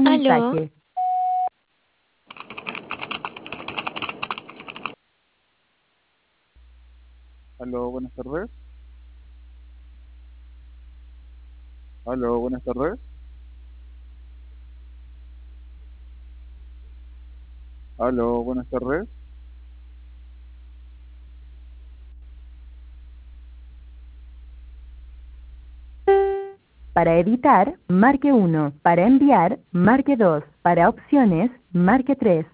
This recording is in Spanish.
Aló, mensaje. Aló, buenas tardes. Aló, buenas tardes. Aló, buenas tardes. Para editar, marque 1. Para enviar, marque 2. Para opciones, marque 3.